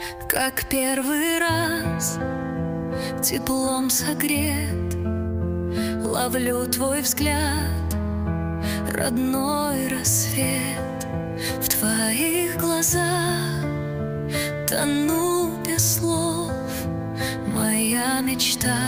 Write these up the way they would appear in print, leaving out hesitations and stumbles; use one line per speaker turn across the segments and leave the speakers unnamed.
как первый раз, теплом согрет. Ловлю твой взгляд, родной рассвет. В твоих глазах тону без слов. Моя мечта,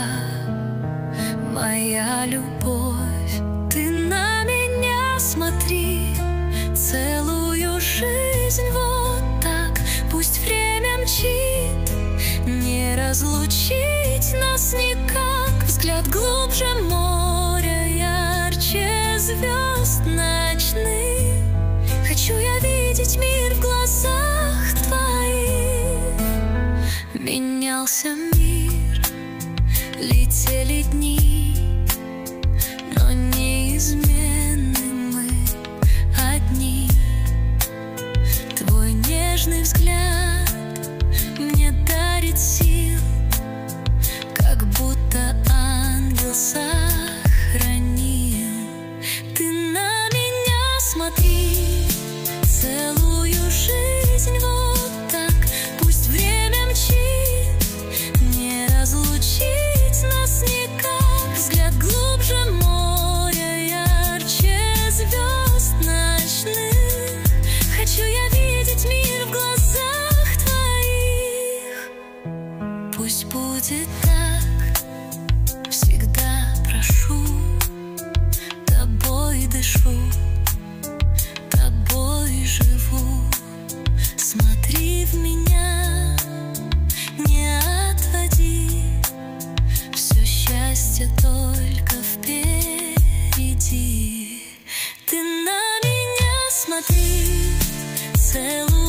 моя любовь. Ты на меня смотри, целую жизнь вот так. Пусть время мчит, не разлучить нас никак. Взгляд глубже моря, ярче звезд ночных. Хочу я видеть мир в глазах твоих. Менялся мир, летели дни, но неизменны мы одни. Твой нежный взгляд мне дарит сил, как будто ангел сохранил. Ты на меня смотри, целую жизнь вот так. Пусть время мчит, не разлучить нас никак. Взгляд глубже моря, ярче звезд ночных. Хочу я видеть мир в глазах твоих. Пусть будет так, всегда прошу. Тобой дышу, тобой живу. Смотри в меня, не отводи. Все счастье только впереди. Ты на меня смотри, целуй.